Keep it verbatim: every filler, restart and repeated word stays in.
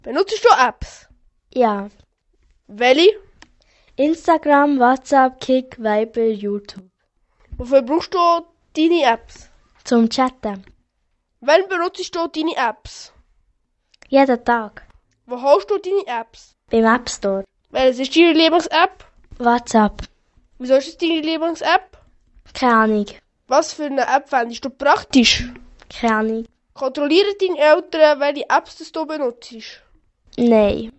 Benutzt du Apps? Ja. Welche? Instagram, WhatsApp, Kik, Viber, YouTube. Wofür brauchst du deine Apps? Zum Chatten. Wann benutzt du deine Apps? Jeden Tag. Wo hast du deine Apps? Beim App Store. Welche ist deine Lieblings-App? WhatsApp. Wieso ist es deine Lieblings-App? Keine Ahnung. Was für eine App findest du praktisch? Keine Ahnung. Kontrollieren deine Eltern, welche Apps du benutzt? Nein.